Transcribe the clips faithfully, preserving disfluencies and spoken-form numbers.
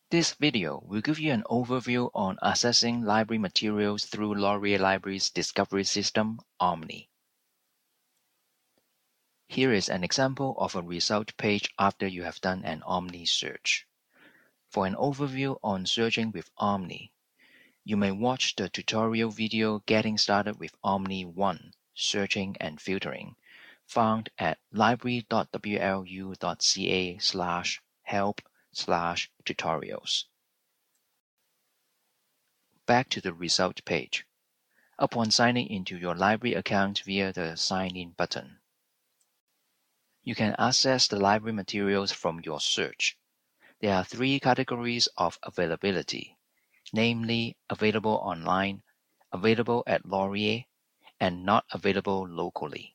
This video will give you an overview on accessing library materials through Laurier Library's discovery system, Omni. Here is an example of a result page after you have done an Omni search. For an overview on searching with Omni, you may watch the tutorial video Getting Started with Omni one, Searching and Filtering, found at library.wlu.ca slash help slash tutorials. Back to the result page. Upon signing into your library account via the Sign In button, you can access the library materials from your search. There are three categories of availability, namely available online, available at Laurier, and not available locally.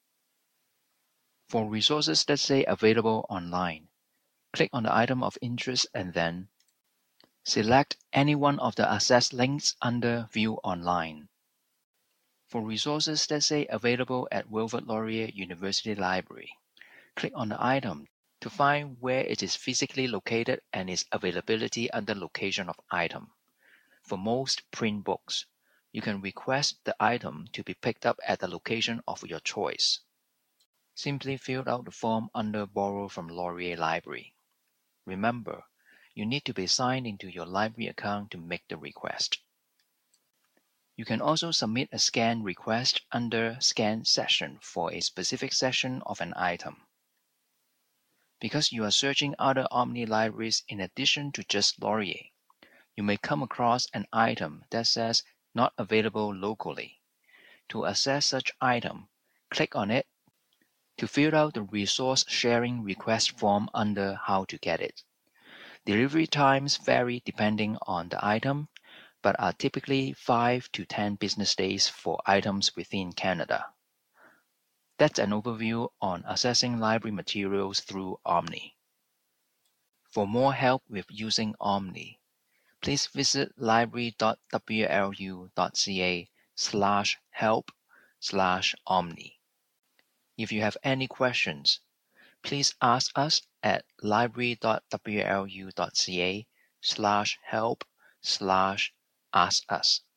For resources that say available online, click on the item of interest and then select any one of the access links under View Online. For resources that say available at Wilfrid Laurier University Library, click on the item to find where it is physically located and its availability under Location of Item. For most print books, you can request the item to be picked up at the location of your choice. Simply fill out the form under Borrow from Laurier Library. Remember, you need to be signed into your library account to make the request. You can also submit a scan request under Scan Session for a specific section of an item. Because you are searching other Omni libraries in addition to just Laurier, you may come across an item that says Not Available Locally. To access such item, click on it to fill out the resource sharing request form under How to get it. Delivery times vary depending on the item, but are typically five to ten business days for items within Canada. That's an overview on accessing library materials through Omni. For more help with using Omni, please visit library.wlu.ca slash help slash Omni. If you have any questions, please ask us at library.wlu.ca slash help slash ask us.